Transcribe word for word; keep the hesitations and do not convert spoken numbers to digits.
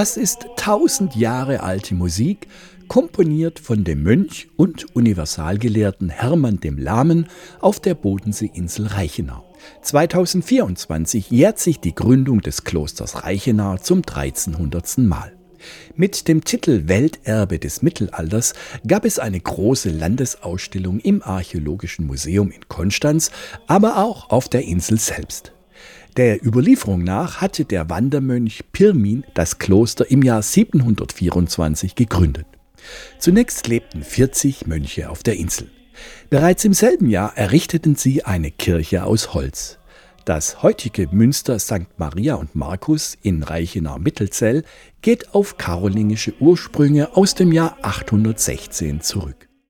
Das ist tausend Jahre alte Musik, komponiert von dem Mönch und Universalgelehrten Hermann dem Lahmen auf der Bodenseeinsel Reichenau. zweitausendvierundzwanzig jährt sich die Gründung des Klosters Reichenau zum dreizehnhundertsten Mal. Mit dem Titel Welterbe des Mittelalters gab es eine große Landesausstellung im Archäologischen Museum in Konstanz, aber auch auf der Insel selbst. Der Überlieferung nach hatte der Wandermönch Pirmin das Kloster im Jahr siebenhundertvierundzwanzig gegründet. Zunächst lebten vierzig Mönche auf der Insel. Bereits im selben Jahr errichteten sie eine Kirche aus Holz. Das heutige Münster Sankt Maria und Markus in Reichenau-Mittelzell geht auf karolingische Ursprünge aus dem Jahr achthundertsechzehn zurück.